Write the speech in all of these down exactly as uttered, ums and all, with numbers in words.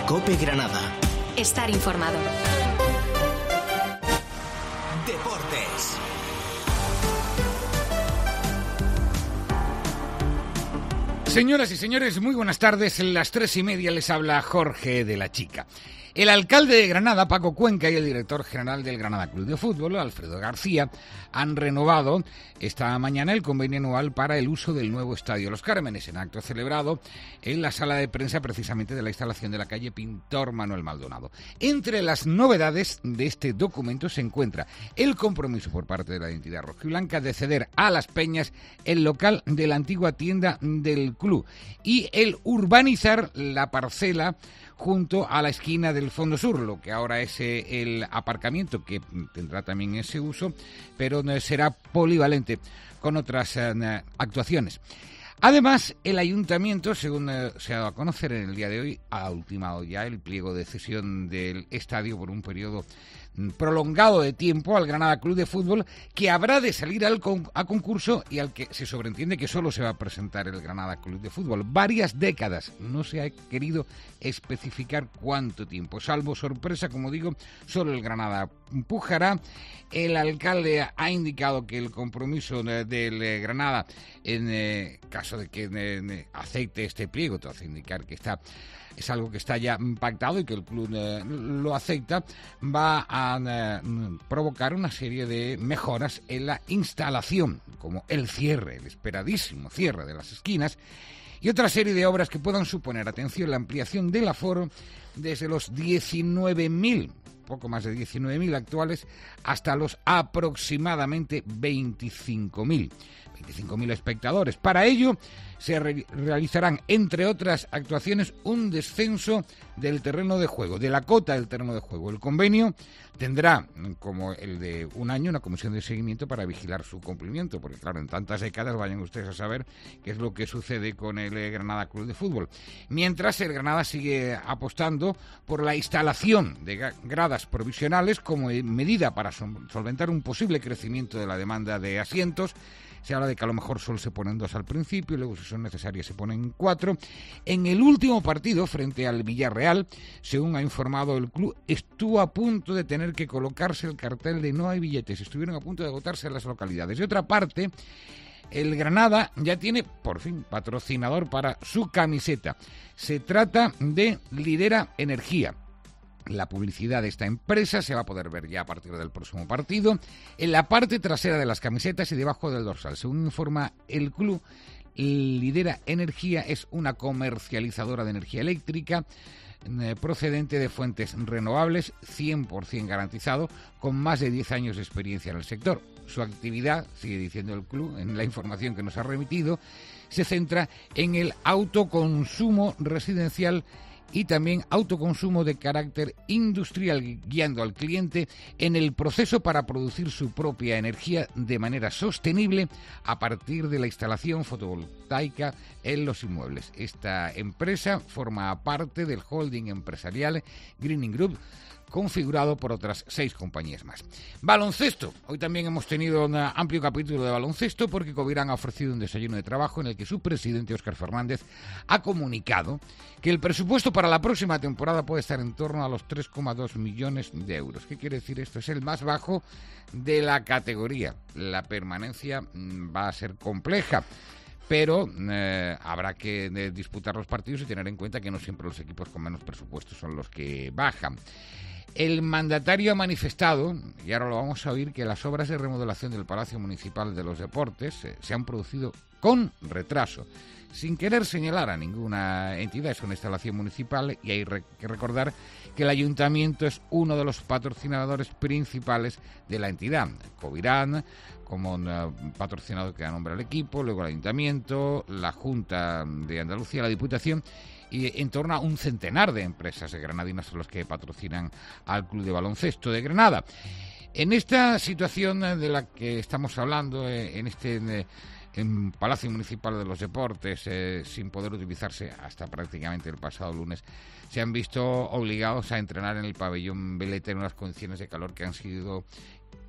COPE Granada. Estar informado. Deportes. Señoras y señores, muy buenas tardes. En las tres y media les habla Jorge de la Chica. El alcalde de Granada, Paco Cuenca, y el director general del Granada Club de Fútbol, Alfredo García, han renovado esta mañana el convenio anual para el uso del nuevo Estadio Los Cármenes, en acto celebrado en la sala de prensa precisamente de la instalación de la calle Pintor Manuel Maldonado. Entre las novedades de este documento se encuentra el compromiso por parte de la entidad rojiblanca de ceder a Las Peñas el local de la antigua tienda del club y el urbanizar la parcela junto a la esquina del Fondo Sur, lo que ahora es eh, el aparcamiento, que tendrá también ese uso, pero no será polivalente con otras eh, actuaciones. Además, el ayuntamiento, según eh, se ha dado a conocer en el día de hoy, ha ultimado ya el pliego de cesión del estadio por un periodo prolongado de tiempo al Granada Club de Fútbol, que habrá de salir al con- a concurso y al que se sobreentiende que solo se va a presentar el Granada Club de Fútbol. Varias décadas, no se ha querido especificar cuánto tiempo. Salvo sorpresa, como digo, solo el Granada empujará. El alcalde ha indicado que el compromiso de, del eh, Granada, en eh, caso de que eh, acepte este pliego, te hace indicar que está es algo que está ya pactado y que el club eh, lo acepta, va a eh, provocar una serie de mejoras en la instalación, como el cierre, el esperadísimo cierre de las esquinas, y otra serie de obras que puedan suponer, atención, la ampliación del aforo desde los diecinueve mil, poco más de diecinueve mil actuales, hasta los aproximadamente veinticinco mil. veinticinco mil espectadores. Para ello se re- realizarán, entre otras actuaciones, un descenso del terreno de juego, de la cota del terreno de juego. El convenio tendrá, como el de un año, una comisión de seguimiento para vigilar su cumplimiento, porque claro, en tantas décadas vayan ustedes a saber qué es lo que sucede con el eh, Granada Club de Fútbol. Mientras, el Granada sigue apostando por la instalación de ga- gradas provisionales como eh, medida para sol- solventar un posible crecimiento de la demanda de asientos. Se habla de que a lo mejor solo se ponen dos al principio, luego si son necesarias se ponen cuatro. En el último partido, frente al Villarreal, según ha informado el club, estuvo a punto de tener que colocarse el cartel de no hay billetes. Estuvieron a punto de agotarse en las localidades. De otra parte, el Granada ya tiene, por fin, patrocinador para su camiseta. Se trata de Lidera Energía. La publicidad de esta empresa se va a poder ver ya a partir del próximo partido en la parte trasera de las camisetas y debajo del dorsal. Según informa el club, Lidera Energía es una comercializadora de energía eléctrica eh, procedente de fuentes renovables, cien por ciento garantizado, con más de diez años de experiencia en el sector. Su actividad, sigue diciendo el club en la información que nos ha remitido, se centra en el autoconsumo residencial y también autoconsumo de carácter industrial, guiando al cliente en el proceso para producir su propia energía de manera sostenible a partir de la instalación fotovoltaica en los inmuebles. Esta empresa forma parte del holding empresarial Greening Group, configurado por otras seis compañías más. Baloncesto. Hoy también hemos tenido un amplio capítulo de baloncesto porque Covirán ha ofrecido un desayuno de trabajo en el que su presidente, Óscar Fernández, ha comunicado que el presupuesto para la próxima temporada puede estar en torno a los tres coma dos millones de euros. ¿Qué quiere decir esto? Es el más bajo de la categoría. La permanencia mmm, va a ser compleja, pero eh, habrá que eh, disputar los partidos y tener en cuenta que no siempre los equipos con menos presupuesto son los que bajan. El mandatario ha manifestado, y ahora lo vamos a oír, que las obras de remodelación del Palacio Municipal de los Deportes eh, se han producido con retraso, sin querer señalar a ninguna entidad. Es una instalación municipal y hay re- que recordar que el ayuntamiento es uno de los patrocinadores principales de la entidad. Covirán, como un uh, patrocinador que da nombre al equipo, luego el ayuntamiento, la Junta de Andalucía, la Diputación, y en torno a un centenar de empresas de granadinas son los que patrocinan al Club de Baloncesto de Granada. En esta situación de la que estamos hablando, eh, en este eh, en Palacio Municipal de los Deportes, eh, sin poder utilizarse hasta prácticamente el pasado lunes, se han visto obligados a entrenar en el pabellón Veleta en unas condiciones de calor que han sido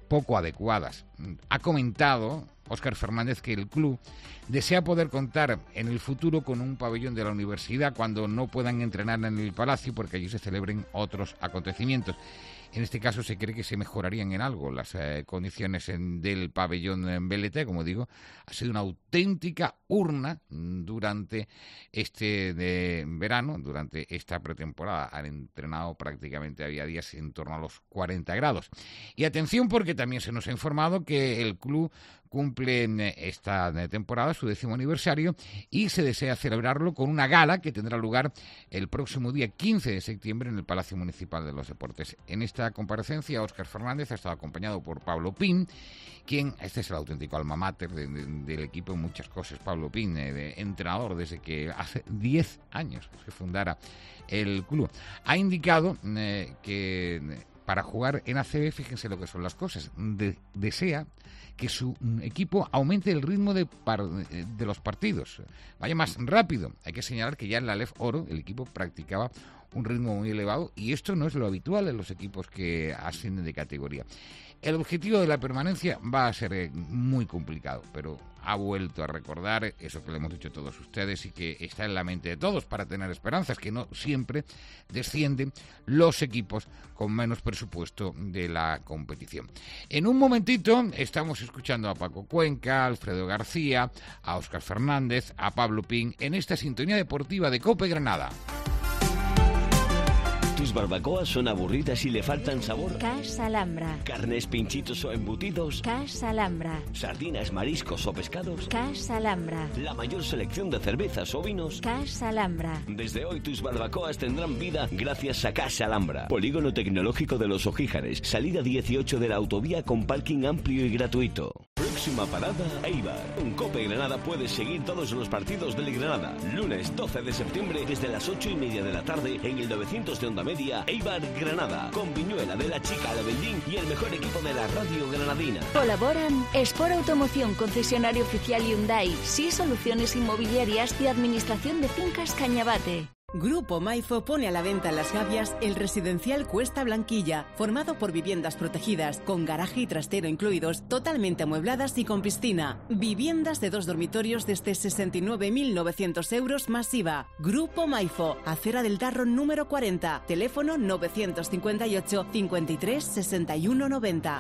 poco adecuadas. Ha comentado Óscar Fernández que el club desea poder contar en el futuro con un pabellón de la universidad cuando no puedan entrenar en el Palacio porque allí se celebren otros acontecimientos. En este caso se cree que se mejorarían en algo las eh, condiciones en, del pabellón en B L T, como digo, ha sido una auténtica urna durante este de verano, durante esta pretemporada. Han entrenado prácticamente, había días en torno a los cuarenta grados. Y atención porque también se nos ha informado que el club cumple en esta temporada su décimo aniversario y se desea celebrarlo con una gala que tendrá lugar el próximo día quince de septiembre en el Palacio Municipal de los Deportes. En esta comparecencia, Óscar Fernández ha estado acompañado por Pablo Pin, quien, este es el auténtico alma mater de, de, del equipo en muchas cosas. Pablo Pin, eh, de entrenador desde que hace diez años se fundara el club, ha indicado eh, que para jugar en A C B, fíjense lo que son las cosas, de, desea que su equipo aumente el ritmo de, par, de los partidos, vaya más rápido. Hay que señalar que ya en la Lef Oro el equipo practicaba un ritmo muy elevado y esto no es lo habitual en los equipos que ascienden de categoría. El objetivo de la permanencia va a ser muy complicado, pero ha vuelto a recordar eso que le hemos dicho a todos ustedes y que está en la mente de todos para tener esperanzas, que no siempre descienden los equipos con menos presupuesto de la competición. En un momentito estamos escuchando a Paco Cuenca, a Alfredo García, a Óscar Fernández, a Pablo Pin en esta sintonía deportiva de COPE Granada. ¿Tus barbacoas son aburridas y le faltan sabor? Casa Alhambra. ¿Carnes, pinchitos o embutidos? Casa Alhambra. ¿Sardinas, mariscos o pescados? Casa Alhambra. ¿La mayor selección de cervezas o vinos? Casa Alhambra. Desde hoy tus barbacoas tendrán vida gracias a Casa Alhambra. Polígono Tecnológico de Los Ojíjares. Salida dieciocho de la autovía con parking amplio y gratuito. Próxima parada, Eibar. Con COPE Granada puedes seguir todos los partidos del Granada. Lunes doce de septiembre desde las ocho y media de la tarde en el novecientos de Onda Media, Eibar Granada. Con Viñuela de la Chica Leveldín y el mejor equipo de la radio granadina. Colaboran Sport Automoción, concesionario oficial Hyundai, Sí Soluciones Inmobiliarias y Administración de Fincas Cañabate. Grupo Maifo pone a la venta en Las Gavias el residencial Cuesta Blanquilla, formado por viviendas protegidas, con garaje y trastero incluidos, totalmente amuebladas y con piscina. Viviendas de dos dormitorios desde sesenta y nueve mil novecientos euros más I V A. Grupo Maifo, Acera del Darro número cuarenta, teléfono novecientos cincuenta y ocho, cincuenta y tres, sesenta y uno, noventa.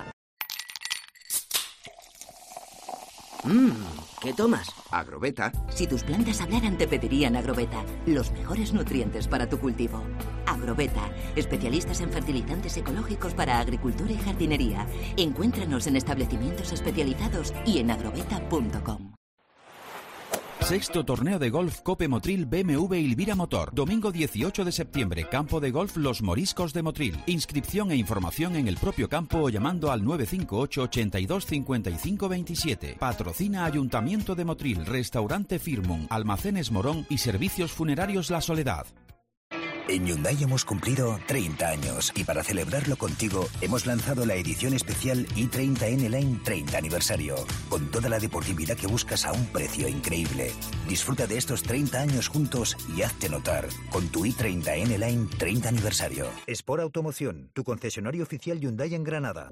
Mmm, ¿qué tomas? Agrobeta. Si tus plantas hablaran, te pedirían Agrobeta. Los mejores nutrientes para tu cultivo. Agrobeta, especialistas en fertilizantes ecológicos para agricultura y jardinería. Encuéntranos en establecimientos especializados y en agrobeta punto com. Sexto torneo de golf Cope Motril B M W Ilvira Motor. Domingo dieciocho de septiembre, campo de golf Los Moriscos de Motril. Inscripción e información en el propio campo o llamando al nueve cinco ocho, ochenta y dos, cincuenta y cinco, veintisiete. Patrocina Ayuntamiento de Motril, Restaurante Firmum, Almacenes Morón y Servicios Funerarios La Soledad. En Hyundai hemos cumplido treinta años y para celebrarlo contigo hemos lanzado la edición especial i treinta N-Line treinta aniversario, con toda la deportividad que buscas a un precio increíble. Disfruta de estos treinta años juntos y hazte notar con tu i treinta N-Line treinta aniversario. Sport Automoción, tu concesionario oficial Hyundai en Granada.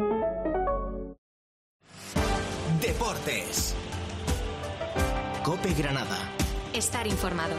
Deportes. COPE Granada. Estar informado.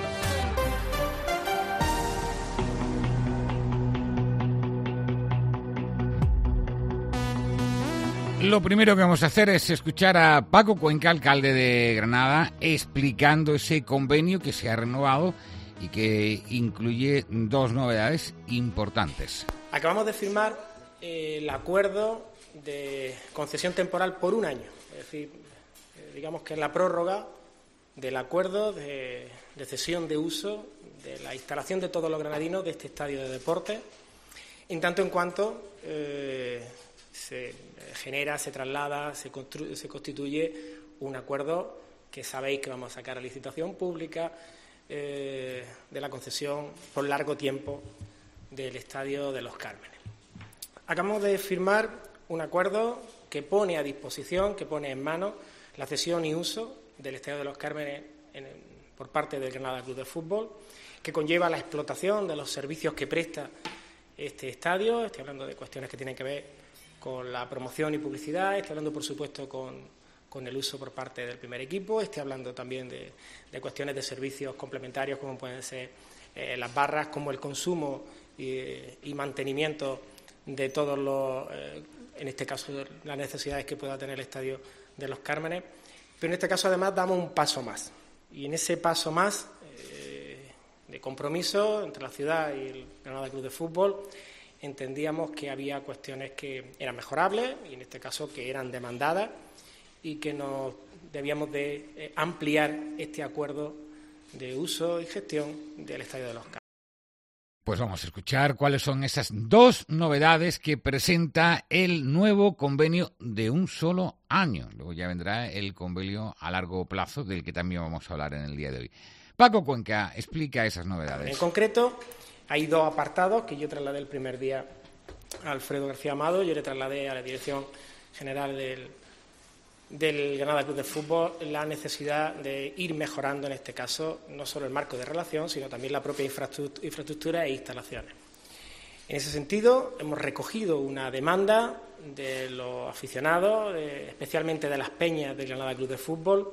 Lo primero que vamos a hacer es escuchar a Paco Cuenca, alcalde de Granada, explicando ese convenio que se ha renovado y que incluye dos novedades importantes. Acabamos de firmar eh, el acuerdo de concesión temporal por un año, es decir, eh, digamos que es la prórroga del acuerdo de, de cesión de uso de la instalación de todos los granadinos de este estadio de deportes, en tanto en cuanto eh, se genera, se traslada, se, construye, se constituye un acuerdo que sabéis que vamos a sacar a licitación pública eh, de la concesión por largo tiempo del Estadio de los Cármenes. Acabamos de firmar un acuerdo que pone a disposición, que pone en manos la cesión y uso del Estadio de los Cármenes en, por parte del Granada Club de Fútbol, que conlleva la explotación de los servicios que presta este estadio. Estoy hablando de cuestiones que tienen que ver con la promoción y publicidad, esté hablando, por supuesto, con, con el uso por parte del primer equipo, esté hablando también de, de cuestiones de servicios complementarios, como pueden ser eh, las barras, como el consumo y, y mantenimiento de todos los, eh, en este caso, las necesidades que pueda tener el Estadio de los Cármenes. Pero en este caso, además, damos un paso más. Y en ese paso más eh, de compromiso entre la ciudad y el Granada Club de Fútbol, entendíamos que había cuestiones que eran mejorables y, en este caso, que eran demandadas y que nos debíamos de eh, ampliar este acuerdo de uso y gestión del Estadio de los Cármenes. Pues vamos a escuchar cuáles son esas dos novedades que presenta el nuevo convenio de un solo año. Luego ya vendrá el convenio a largo plazo, del que también vamos a hablar en el día de hoy. Paco Cuenca explica esas novedades. En concreto, hay dos apartados que yo trasladé el primer día a Alfredo García Amado. Yo le trasladé a la Dirección General del, del Granada Club de Fútbol la necesidad de ir mejorando, en este caso, no solo el marco de relación, sino también la propia infraestructura e instalaciones. En ese sentido, hemos recogido una demanda de los aficionados, de, especialmente de las peñas del Granada Club de Fútbol,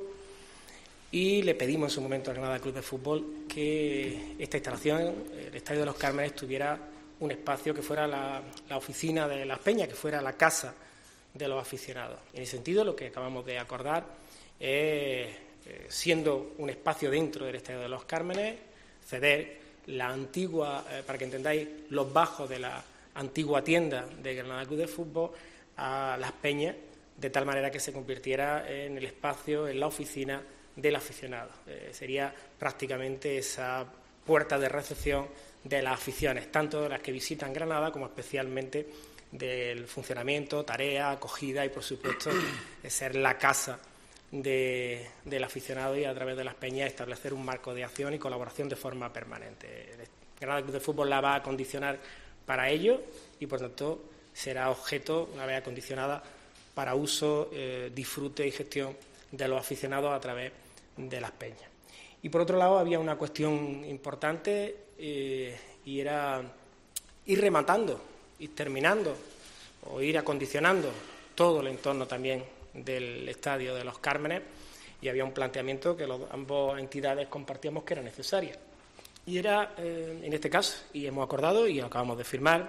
y le pedimos en su momento al Granada Club de Fútbol que esta instalación, el Estadio de los Cármenes, tuviera un espacio que fuera la, la oficina de las peñas, que fuera la casa de los aficionados. En ese sentido, lo que acabamos de acordar es, eh, siendo un espacio dentro del Estadio de los Cármenes, ceder la antigua, eh, para que entendáis, los bajos de la antigua tienda de Granada Club de Fútbol a las peñas, de tal manera que se convirtiera en el espacio, en la oficina del aficionado. Eh, sería prácticamente esa puerta de recepción de las aficiones, tanto de las que visitan Granada como especialmente del funcionamiento, tarea, acogida y, por supuesto, de ser la casa de, del aficionado y, a través de las peñas, establecer un marco de acción y colaboración de forma permanente. El Granada Club de Fútbol la va a acondicionar para ello y, por tanto, será objeto, una vez acondicionada, para uso, eh, disfrute y gestión de los aficionados a través de las peñas. Y, por otro lado, había una cuestión importante eh, y era ir rematando, ir terminando o ir acondicionando todo el entorno también del Estadio de los Cármenes, y había un planteamiento que los, ambas entidades compartíamos que era necesaria. Y era, eh, en este caso, y hemos acordado y acabamos de firmar,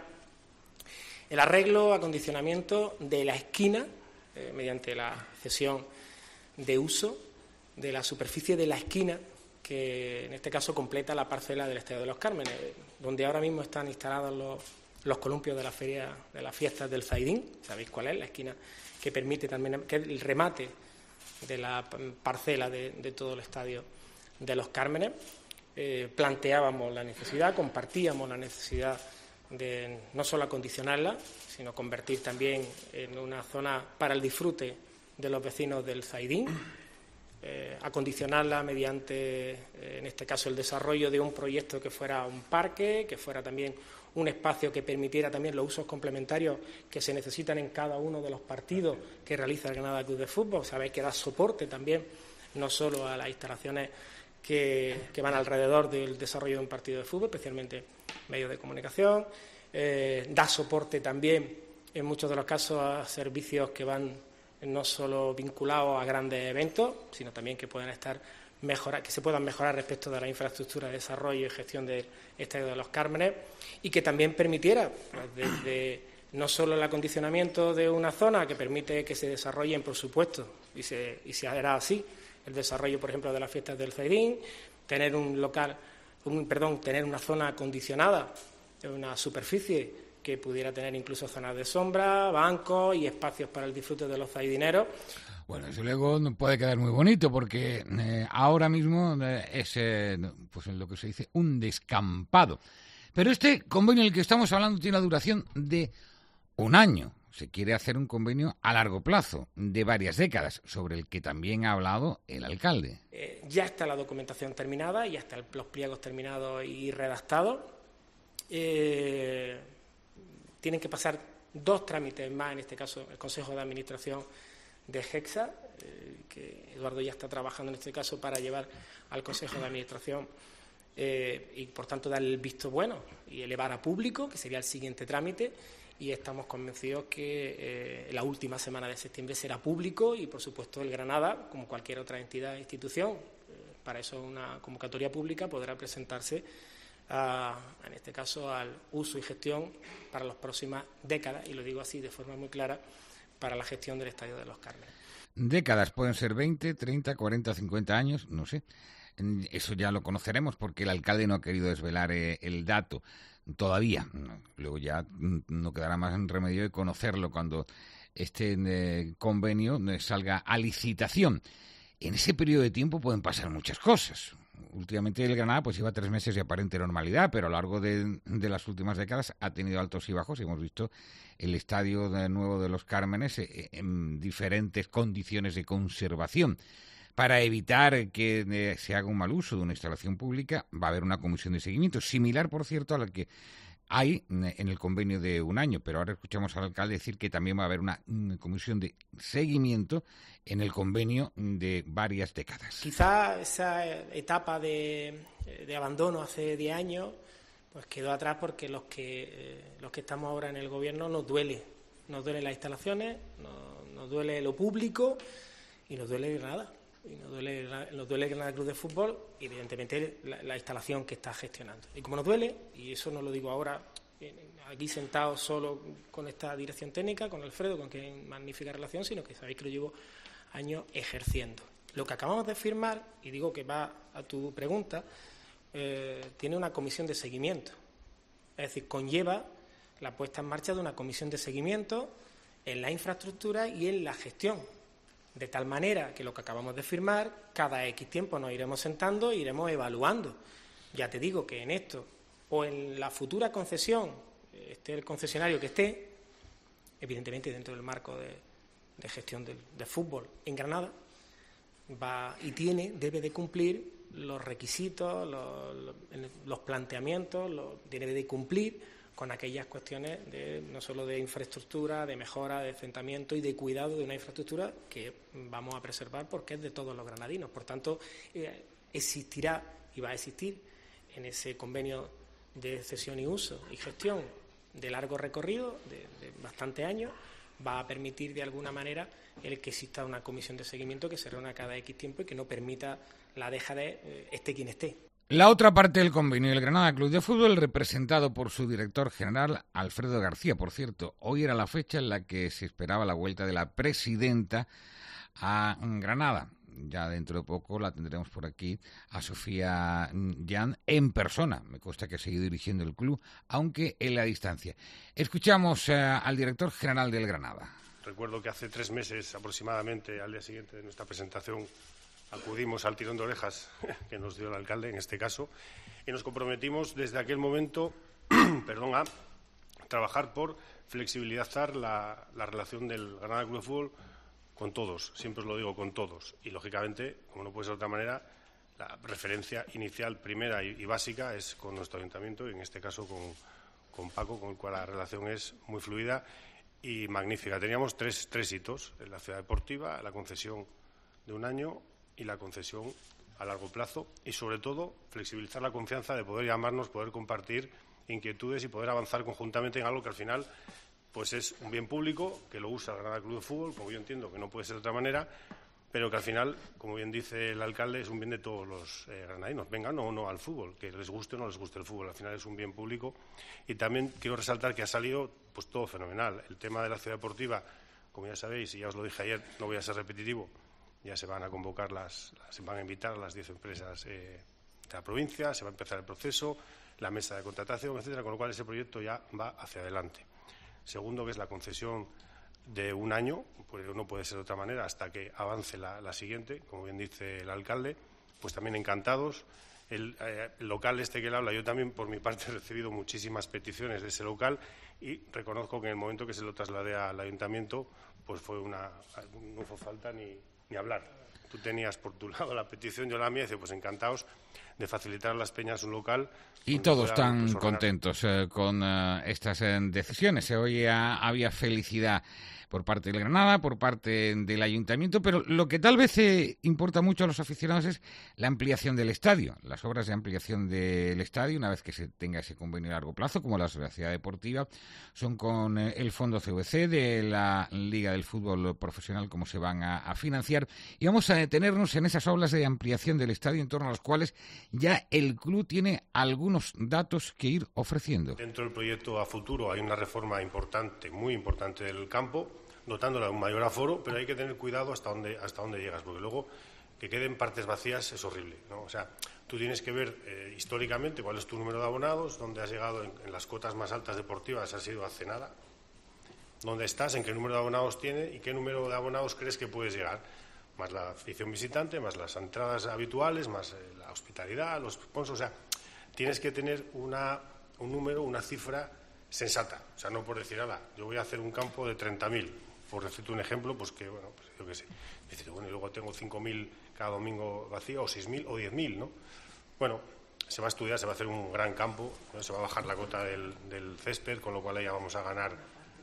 el arreglo, acondicionamiento de la esquina, eh, mediante la cesión de uso de la superficie de la esquina, que en este caso completa la parcela del Estadio de los Cármenes, donde ahora mismo están instalados los los columpios de la feria, de las fiestas del Zaidín. Sabéis cuál es, la esquina que permite también, que es el remate de la parcela de, de todo el Estadio de los Cármenes. Eh, planteábamos la necesidad, compartíamos la necesidad de no solo acondicionarla, sino convertir también en una zona para el disfrute de los vecinos del Zaidín, eh, acondicionarla mediante, eh, en este caso, el desarrollo de un proyecto que fuera un parque, que fuera también un espacio que permitiera también los usos complementarios que se necesitan en cada uno de los partidos que realiza el Granada Club de Fútbol. Sabéis que da soporte también no solo a las instalaciones que, que van alrededor del desarrollo de un partido de fútbol, especialmente medios de comunicación, eh, da soporte también en muchos de los casos a servicios que van no solo vinculados a grandes eventos, sino también que puedan estar mejorar, que se puedan mejorar respecto de la infraestructura de desarrollo y gestión del Estadio de los Cármenes, y que también permitiera, pues, desde no solo el acondicionamiento de una zona que permite que se desarrollen, por supuesto, y se, y se hará así, el desarrollo, por ejemplo, de las fiestas del Zaidín, tener un local, un, perdón, tener una zona acondicionada, una superficie que pudiera tener incluso zonas de sombra, bancos y espacios para el disfrute de los zaidineros. Bueno, eso luego puede quedar muy bonito porque eh, ahora mismo eh, es eh, pues lo que se dice un descampado. Pero este convenio del que estamos hablando tiene una duración de un año. Se quiere hacer un convenio a largo plazo, de varias décadas, sobre el que también ha hablado el alcalde. Eh, ya está la documentación terminada, ya están los pliegos terminados y redactados. Eh, tienen que pasar dos trámites más, en este caso el Consejo de Administración de Hexa, eh, que Eduardo ya está trabajando en este caso para llevar al Consejo de Administración eh, y, por tanto, dar el visto bueno y elevar a público, que sería el siguiente trámite, y estamos convencidos que eh, la última semana de septiembre será público y, por supuesto, el Granada, como cualquier otra entidad e institución, eh, para eso una convocatoria pública, podrá presentarse, a, en este caso, al uso y gestión para las próximas décadas, y lo digo así de forma muy clara, para la gestión del Estadio de los Cármenes. Décadas, pueden ser veinte, treinta, cuarenta, cincuenta años, no sé. Eso ya lo conoceremos porque el alcalde no ha querido desvelar eh, el dato todavía. Luego ya no quedará más en remedio de conocerlo cuando este eh, convenio eh, salga a licitación. En ese periodo de tiempo pueden pasar muchas cosas. Últimamente el Granada pues lleva tres meses de aparente normalidad, pero a lo largo de, de las últimas décadas ha tenido altos y bajos. Hemos visto el estadio de nuevo de los Cármenes eh, en diferentes condiciones de conservación. Para evitar que eh, se haga un mal uso de una instalación pública, va a haber una comisión de seguimiento, similar, por cierto, a la que hay en el convenio de un año, pero ahora escuchamos al alcalde decir que también va a haber una, una comisión de seguimiento en el convenio de varias décadas. Quizá esa etapa de, de abandono hace diez años pues quedó atrás porque los que eh, los que estamos ahora en el gobierno nos duele, nos duelen las instalaciones, nos, nos duele lo público y nos duele Granada. Y nos duele, nos duele el Granada Club de Fútbol y, evidentemente, la, la instalación que está gestionando. Y como nos duele, y eso no lo digo ahora, aquí sentado solo con esta dirección técnica, con Alfredo, con quien magnífica relación, sino que sabéis que lo llevo años ejerciendo. Lo que acabamos de firmar, y digo que va a tu pregunta, eh, tiene una comisión de seguimiento. Es decir, conlleva la puesta en marcha de una comisión de seguimiento en la infraestructura y en la gestión. De tal manera que lo que acabamos de firmar, cada X tiempo nos iremos sentando e iremos evaluando. Ya te digo que en esto, o en la futura concesión, esté el concesionario que esté, evidentemente dentro del marco de, de gestión del, de fútbol en Granada, va y tiene, debe de cumplir los requisitos, los, los, los planteamientos, los, debe de cumplir con aquellas cuestiones de, no solo de infraestructura, de mejora, de asentamiento y de cuidado de una infraestructura que vamos a preservar porque es de todos los granadinos. Por tanto, eh, existirá y va a existir en ese convenio de cesión y uso y gestión de largo recorrido, de, de bastantes años, va a permitir de alguna manera el que exista una comisión de seguimiento que se reúna cada X tiempo y que no permita la dejadez, eh, esté quien esté. La otra parte del convenio, el Granada Club de Fútbol, representado por su director general, Alfredo García. Por cierto, hoy era la fecha en la que se esperaba la vuelta de la presidenta a Granada. Ya dentro de poco la tendremos por aquí a Sofía Jan en persona. Me consta que ha seguido dirigiendo el club, aunque en la distancia. Escuchamos uh, al director general del Granada. Recuerdo que hace tres meses aproximadamente, al día siguiente de nuestra presentación, acudimos al tirón de orejas que nos dio el alcalde, en este caso, y nos comprometimos desde aquel momento perdón, a trabajar por flexibilizar la, la relación del Granada Club de Fútbol con todos, siempre os lo digo, con todos. Y, lógicamente, como no puede ser de otra manera, la referencia inicial, primera y, y básica es con nuestro ayuntamiento, y en este caso con, con Paco, con el cual la relación es muy fluida y magnífica. Teníamos tres, tres hitos, la ciudad deportiva, la concesión de un año y la concesión a largo plazo y, sobre todo, flexibilizar la confianza de poder llamarnos, poder compartir inquietudes y poder avanzar conjuntamente en algo que al final pues es un bien público, que lo usa el Granada Club de Fútbol, como yo entiendo que no puede ser de otra manera, pero que al final, como bien dice el alcalde, es un bien de todos los eh, granadinos, vengan o no al fútbol, que les guste o no les guste el fútbol, al final es un bien público. Y también quiero resaltar que ha salido pues todo fenomenal. El tema de la ciudad deportiva, como ya sabéis, y ya os lo dije ayer, no voy a ser repetitivo, ya se van a convocar, las, se van a invitar a las diez empresas eh, de la provincia, se va a empezar el proceso, la mesa de contratación, etcétera, con lo cual ese proyecto ya va hacia adelante. Segundo, que es la concesión de un año, pues no puede ser de otra manera hasta que avance la, la siguiente, como bien dice el alcalde, pues también encantados. El, eh, el local este que él habla, yo también por mi parte he recibido muchísimas peticiones de ese local y reconozco que en el momento que se lo trasladé al ayuntamiento, pues fue una, no fue falta ni, ni hablar. Tú tenías por tu lado la petición, yo la mía, y dice, pues encantados de facilitar a las peñas un local. Y todos están pues, contentos eh, con eh, estas eh, decisiones. Hoy ha, había felicidad por parte del Granada, por parte del Ayuntamiento, pero lo que tal vez eh, importa mucho a los aficionados es la ampliación del estadio. Las obras de ampliación del estadio, una vez que se tenga ese convenio a largo plazo, como la Sociedad Deportiva, son con eh, el Fondo C V C de la Liga del Fútbol Profesional, cómo se van a, a financiar. Y vamos a detenernos en esas obras de ampliación del estadio, en torno a las cuales ya el club tiene algunos datos que ir ofreciendo. Dentro del proyecto a futuro hay una reforma importante, muy importante del campo, dotándola de un mayor aforo, pero hay que tener cuidado hasta dónde, hasta dónde llegas, porque luego que queden partes vacías es horrible, ¿no? O sea, tú tienes que ver eh, históricamente cuál es tu número de abonados, dónde has llegado en, en las cotas más altas deportivas, has ido hace nada, dónde estás, en qué número de abonados tiene y qué número de abonados crees que puedes llegar, más la afición visitante, más las entradas habituales, más eh, la hospitalidad, los sponsors, o sea, tienes que tener una, un número, una cifra sensata, o sea, no por decir, ala, yo voy a hacer un campo de treinta mil, por decirte un ejemplo, pues que, bueno, pues yo qué sé, dices, bueno, y luego tengo cinco mil cada domingo vacío, o seis mil, o diez mil, ¿no? Bueno, se va a estudiar, se va a hacer un gran campo, ¿no? Se va a bajar la cota del, del césped, con lo cual ahí ya vamos a ganar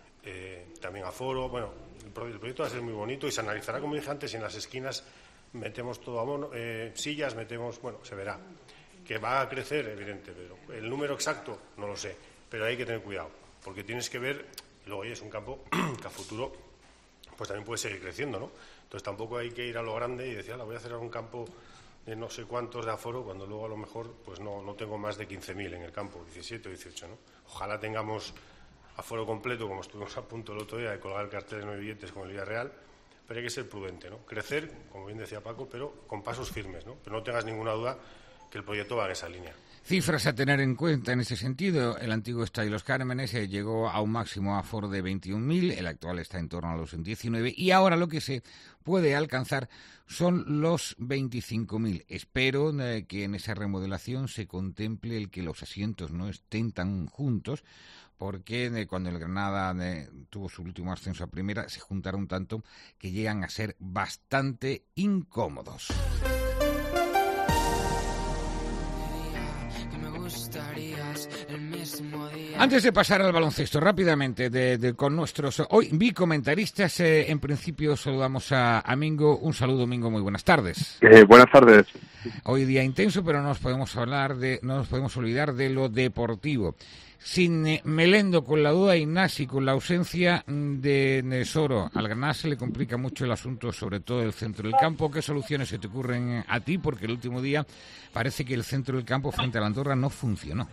eh, también aforo. Bueno, el, pro, el proyecto va a ser muy bonito y se analizará, como dije antes, y en las esquinas metemos todo a mono, eh, sillas, metemos, bueno, se verá. Que va a crecer, evidente, pero el número exacto no lo sé, pero hay que tener cuidado, porque tienes que ver, luego oye, es un campo que a futuro pues también puede seguir creciendo, ¿no? Entonces tampoco hay que ir a lo grande y decir, la voy a hacer un campo de no sé cuántos de aforo, cuando luego a lo mejor pues no, no tengo más de quince mil en el campo, diecisiete o dieciocho, ¿no? Ojalá tengamos aforo completo, como estuvimos a punto el otro día de colgar el cartel de nueve billetes con el Villarreal, pero hay que ser prudente, ¿no? Crecer, como bien decía Paco, pero con pasos firmes, ¿no? Pero no tengas ninguna duda que el proyecto va en esa línea. Cifras a tener en cuenta en ese sentido. El antiguo Estadio Los Cármenes eh, llegó a un máximo aforo de veintiún mil, el actual está en torno a los diecinueve y ahora lo que se puede alcanzar son los veinticinco mil. Espero eh, que en esa remodelación se contemple el que los asientos no estén tan juntos, porque eh, cuando el Granada eh, tuvo su último ascenso a primera se juntaron tanto que llegan a ser bastante incómodos. Antes de pasar al baloncesto, rápidamente, de, de, con nuestros hoy bicomentaristas, eh, en principio saludamos a, a Mingo. Un saludo, Mingo, muy buenas tardes. Eh, buenas tardes. Hoy día intenso, pero no nos podemos hablar de, no nos podemos olvidar de lo deportivo. Sin eh, Melendo, con la duda, Ignasi, con la ausencia de Nesoro, al Granada se le complica mucho el asunto, sobre todo el centro del campo. ¿Qué soluciones se te ocurren a ti? Porque el último día parece que el centro del campo frente a la Andorra no funcionó.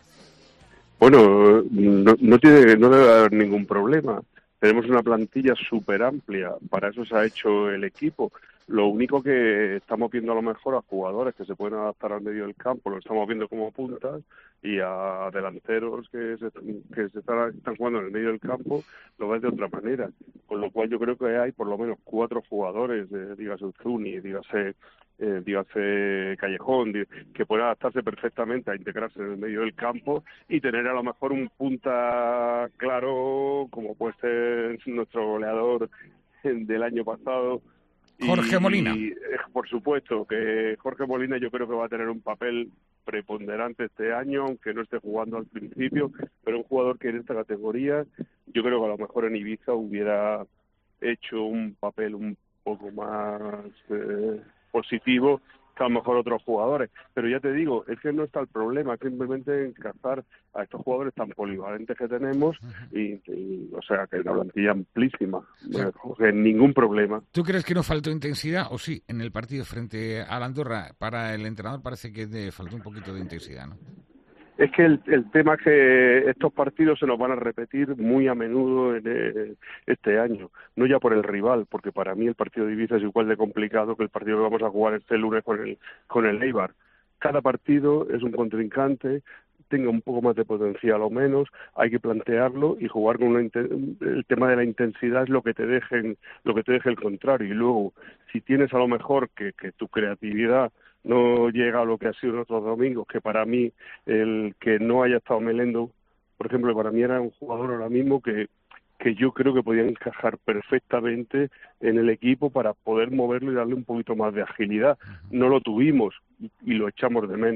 Bueno, no, no tiene, no debe haber ningún problema. Tenemos una plantilla súper amplia, para eso se ha hecho el equipo. Lo único que estamos viendo a lo mejor a jugadores que se pueden adaptar al medio del campo, lo estamos viendo como puntas, y a delanteros que se, que se están, están jugando en el medio del campo, lo ves de otra manera. Con lo cual yo creo que hay por lo menos cuatro jugadores, eh, dígase Uzuni, dígase, eh, dígase Callejón, que pueden adaptarse perfectamente a integrarse en el medio del campo y tener a lo mejor un punta claro, como puede ser nuestro goleador del año pasado, Jorge Molina. Y, por supuesto, que Jorge Molina yo creo que va a tener un papel preponderante este año, aunque no esté jugando al principio, pero un jugador que en esta categoría, yo creo que a lo mejor en Ibiza hubiera hecho un papel un poco más eh, positivo que a lo mejor otros jugadores. Pero ya te digo, es que no está el problema, es simplemente encajar a estos jugadores tan polivalentes que tenemos y, y o sea, que la plantilla amplísima, sí. No, ningún problema. ¿Tú crees que no faltó intensidad o sí en el partido frente a la Andorra? Para el entrenador parece que de, faltó un poquito de intensidad, ¿no? Es que el, el tema es que estos partidos se nos van a repetir muy a menudo en eh, este año, no ya por el rival, porque para mí el partido de Ibiza es igual de complicado que el partido que vamos a jugar este lunes con el con el Eibar. Cada partido es un contrincante, tenga un poco más de potencial o menos, hay que plantearlo y jugar con una el tema de la intensidad es lo que te dejen, lo que te deje el contrario. Y luego, si tienes a lo mejor que, que tu creatividad no llega a lo que ha sido en otros domingos, que para mí el que no haya estado Melendo, por ejemplo, para mí era un jugador ahora mismo que que yo creo que podía encajar perfectamente en el equipo para poder moverlo y darle un poquito más de agilidad. No lo tuvimos y, y lo echamos de menos.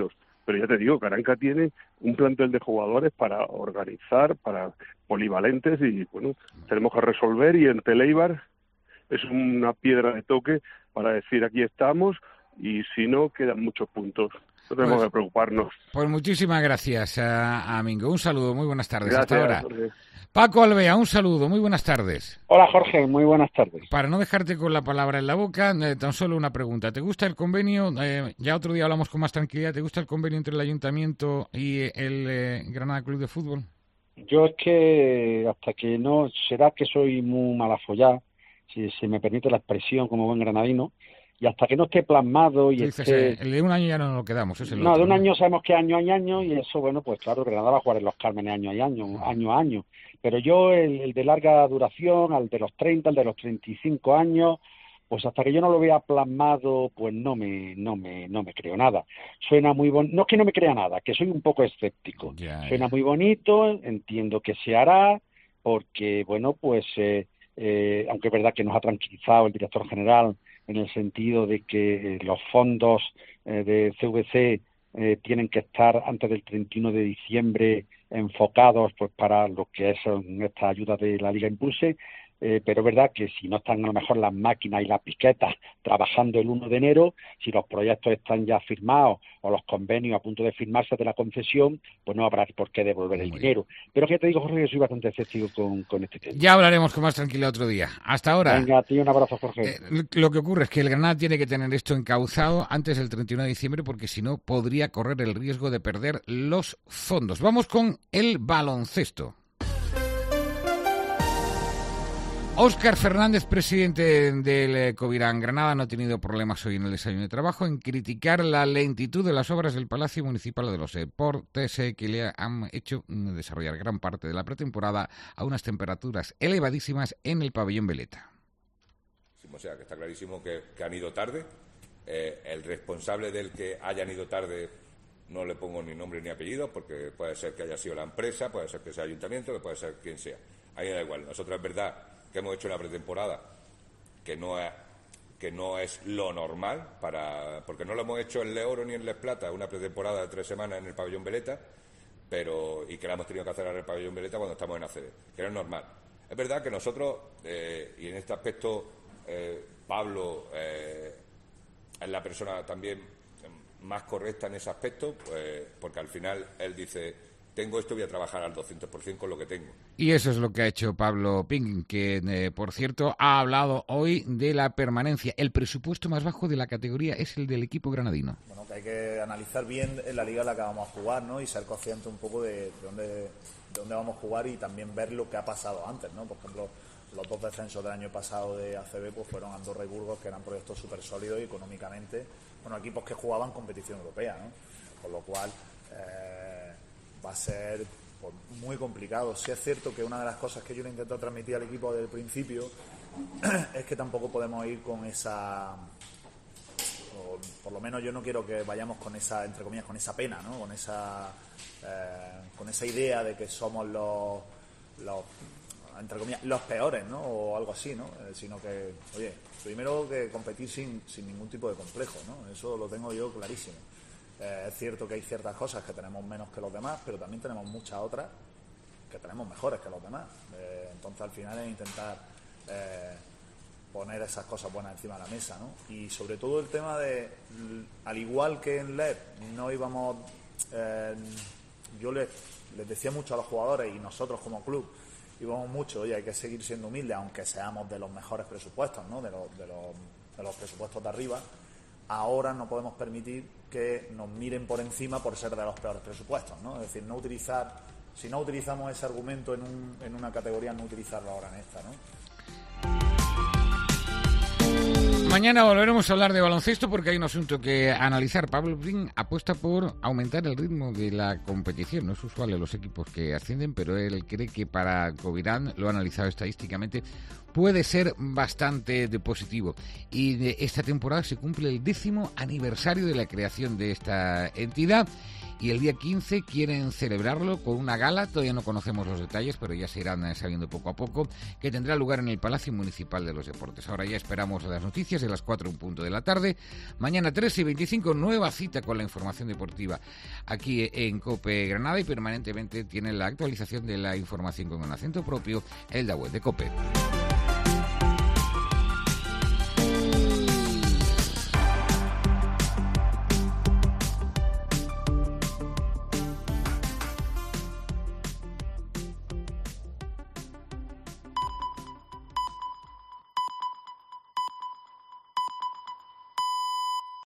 pero ya te digo, Caranca tiene un plantel de jugadores para organizar, para polivalentes, y bueno, tenemos que resolver, y en Teleibar es una piedra de toque para decir aquí estamos, y si no, quedan muchos puntos. No tenemos pues, que preocuparnos. Pues muchísimas gracias a, a Mingo. Un saludo, muy buenas tardes. Gracias, hasta ahora. Jorge. Paco Alvea, un saludo, muy buenas tardes. Hola Jorge, muy buenas tardes. Para no dejarte con la palabra en la boca, eh, tan solo una pregunta. ¿Te gusta el convenio? Eh, ya otro día hablamos con más tranquilidad. ¿Te gusta el convenio entre el Ayuntamiento y el eh, Granada Club de Fútbol? Yo es que hasta que no, será que soy muy malafollá, si se me permite la expresión como buen granadino, y hasta que no esté plasmado y dices, esté... eh, el de un año ya no nos lo quedamos, es el No, otro, de un ¿no? año sabemos que año a año, y eso, bueno, pues claro, Granada va a jugar en los Cármenes año a año, año a año. Pero yo, el, el de larga duración, al de los treinta, al de los treinta y cinco años, pues hasta que yo no lo vea plasmado, pues no me no me, no me creo nada. Suena muy bonito, no es que no me crea nada, que soy un poco escéptico. Ya, Suena ya. muy bonito, entiendo que se hará, porque, bueno, pues, eh, eh, aunque es verdad que nos ha tranquilizado el director general en el sentido de que eh, los fondos eh, de C V C eh, tienen que estar antes del treinta y uno de diciembre enfocados pues para lo que son estas ayudas de la Liga Impulse, eh, pero es verdad que si no están a lo mejor las máquinas y las piquetas trabajando el uno de enero, si los proyectos están ya firmados o los convenios a punto de firmarse de la concesión, pues no habrá por qué devolver el dinero. Pero que te digo, Jorge, que soy bastante escéptico con, con este tema. Ya hablaremos con más tranquilidad otro día. Hasta ahora. Venga, a ti un abrazo, Jorge. Eh, lo que ocurre es que el Granada tiene que tener esto encauzado antes del treinta y uno de diciembre, porque si no podría correr el riesgo de perder los fondos. Vamos con el baloncesto. Óscar Fernández, presidente del Covirán Granada, no ha tenido problemas hoy en el desayuno de trabajo en criticar la lentitud de las obras del Palacio Municipal de los Deportes, eh, que le han hecho desarrollar gran parte de la pretemporada a unas temperaturas elevadísimas en el pabellón Veleta. O sea, que está clarísimo que, que han ido tarde. Eh, el responsable del que hayan ido tarde no le pongo ni nombre ni apellido, porque puede ser que haya sido la empresa, puede ser que sea el ayuntamiento, que puede ser quien sea. A mí me da igual. Nosotros es verdad que hemos hecho una pretemporada que no es, que no es lo normal, para porque no lo hemos hecho en Le Oro ni en Les Plata, una pretemporada de tres semanas en el pabellón Veleta, pero y que la hemos tenido que hacer en el pabellón Veleta cuando estamos en A C B, que no es normal. Es verdad que nosotros, eh, y en este aspecto eh, Pablo eh, es la persona también más correcta en ese aspecto, pues, porque al final él dice: tengo esto, voy a trabajar al doscientos por ciento con lo que tengo. Y eso es lo que ha hecho Pablo Ping, que, eh, por cierto, ha hablado hoy de la permanencia. El presupuesto más bajo de la categoría es el del equipo granadino. Bueno, que hay que analizar bien en la liga en la que vamos a jugar, ¿no? Y ser consciente un poco de, de, dónde, de dónde vamos a jugar, y también ver lo que ha pasado antes, ¿no? Por ejemplo, los dos descensos del año pasado de A C B pues fueron Andorra y Burgos, que eran proyectos súper sólidos y económicamente, bueno, equipos que jugaban competición europea, ¿no? Con lo cual eh, va a ser pues, muy complicado. Sí es cierto que una de las cosas que yo le intento transmitir al equipo desde el principio es que tampoco podemos ir con esa, o por lo menos yo no quiero que vayamos con esa, entre comillas, con esa pena, ¿no? Con esa, eh, con esa idea de que somos los, los entre comillas, los peores, ¿no? O algo así, ¿no? Eh, sino que, oye, primero que competir sin, sin ningún tipo de complejo, ¿no? Eso lo tengo yo clarísimo. Eh, es cierto que hay ciertas cosas que tenemos menos que los demás, pero también tenemos muchas otras que tenemos mejores que los demás. Eh, entonces, al final es intentar eh, poner esas cosas buenas encima de la mesa, ¿no? Y sobre todo el tema de, al igual que en L E D, no íbamos... Eh, yo les, les decía mucho a los jugadores, y nosotros como club íbamos mucho, oye, hay que seguir siendo humildes, aunque seamos de los mejores presupuestos, ¿no? De los, de los, de los presupuestos de arriba. Ahora no podemos permitir que nos miren por encima por ser de los peores presupuestos, ¿no? Es decir, no utilizar, si no utilizamos ese argumento en, un, en una categoría, no utilizarlo ahora en esta, ¿no? Mañana volveremos a hablar de baloncesto porque hay un asunto que analizar. Pablo Ping apuesta por aumentar el ritmo de la competición. No es usual en los equipos que ascienden, pero él cree que para Covirán, lo ha analizado estadísticamente, puede ser bastante de positivo. Y de esta temporada se cumple el décimo aniversario de la creación de esta entidad. y el día quince quieren celebrarlo con una gala, todavía no conocemos los detalles, pero ya se irán sabiendo poco a poco, que tendrá lugar en el Palacio Municipal de los Deportes. Ahora ya esperamos las noticias de las cuatro en punto de la tarde. Mañana tres y veinticinco, nueva cita con la información deportiva aquí en COPE Granada, y permanentemente tienen la actualización de la información con un acento propio, el de la web de COPE.